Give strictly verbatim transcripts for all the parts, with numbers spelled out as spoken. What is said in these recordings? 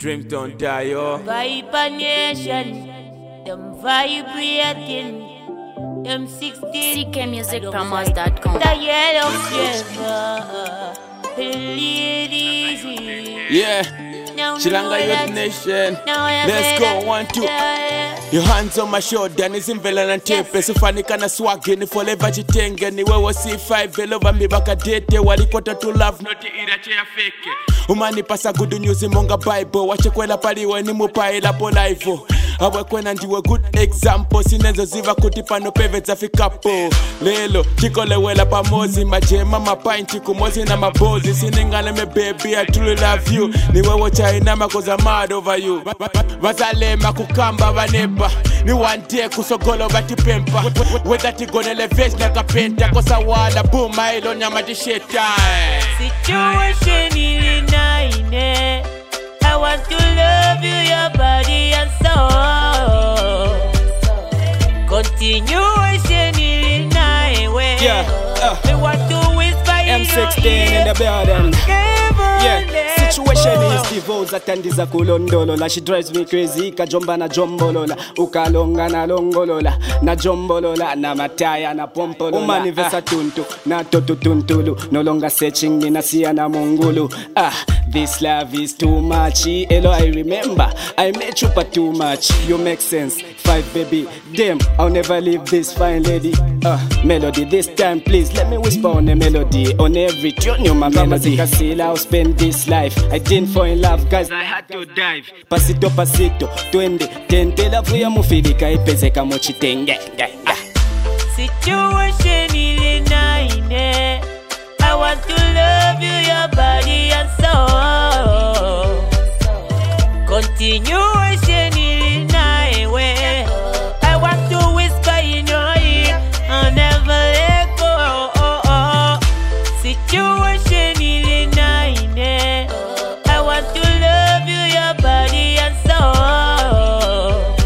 Dreams don't die, yo. Viper Nation, them vibrating. M sixteen C K music promos dot com. The yellow fever, ladies. Yeah, Now Chilanga know Youth that- Nation. now I Let's say go, that- one, two. yeah. Your hands on my shoulder, nizimvela na tepe Sufanika na swag, ni forever jitenge Ni wewe C five, velova mi baka date Walikota to love, noti ira cheya fake Umani pasa good news monga Bible Wache kwela paliwe ni mupaila po live Awe kwena ndiwe good example Sinezo ziva kutipano peve zafikapo Lelo, chikole wela pamozi Majema mapainti kumozi na mabozi Siningale me baby, I truly love you Ni wewe chainama cause I'm mad over you Vazalema kukamba vanepa Ni one day kusogolo batipempa Whether tigone elevation like a penta Kosa wala boom, mailo nyama tisheta Situation in nine. I want to love you, your body and soul. Continuation in nine. Yeah, uh, I want to whisper in M sixteen in the building. Yeah, situation is divorce atandiza kulondolola. She drives me crazy, kajomba na jombolola. Ukalonga na longolola, na jombolola, na mataya na pompolola. Umani vesa tuntu, na totu tuntulu. No longer searching, me na siya na mungulu. Ah, this love is too much. Hello, I remember, I met you for too much. You make sense, five baby. Damn, I'll never leave this fine lady. Ah, melody this time, please let me whisper on the melody. On every tune, you my melody. I'll spend this life. I didn't fall in love, guys. I had to dive. Pasito pasito, twende tente la vuya mufilika ipezeka mochitenge. Situation in nine. I want to love you, your body and soul. Continuation in nine. I want to whisper in your ear. I'll never let go. Situation in nine. I want to love you, your body and soul.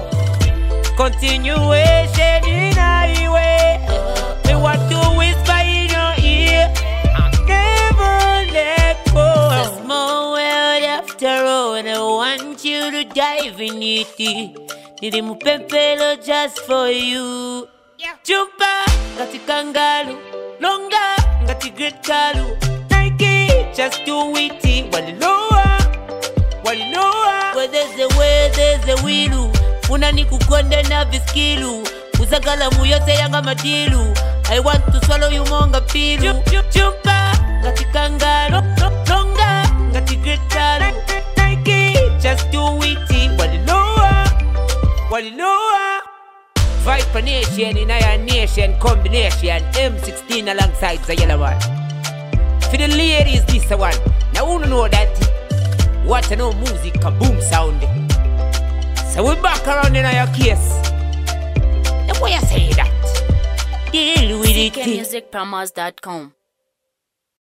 Continuation in highway. I want to whisper in your ear. I'll never let go. It's a small world after all, and I want you to dive in it. Nilimupepelo just for you. Jumpa ngati kangalu, longa ngati great kalu. Nike just do it. Waliloa, waliloa. Where there's a way, there's a will. Unani kukonde na viskilu. Uzagala muyote yanga madilu. I want to swallow you monga pilu. Jumpa ngati kangalu, longa ngati great kalu. Nike just do it. Waliloa, waliloa. Viper Nation in our nation combination. M sixteen alongside the yellow one. For the ladies, this one. Now who know that? What a no music, a boom sound. So we back around in our case. Now why you say that? Deal with C it. K music promos dot com.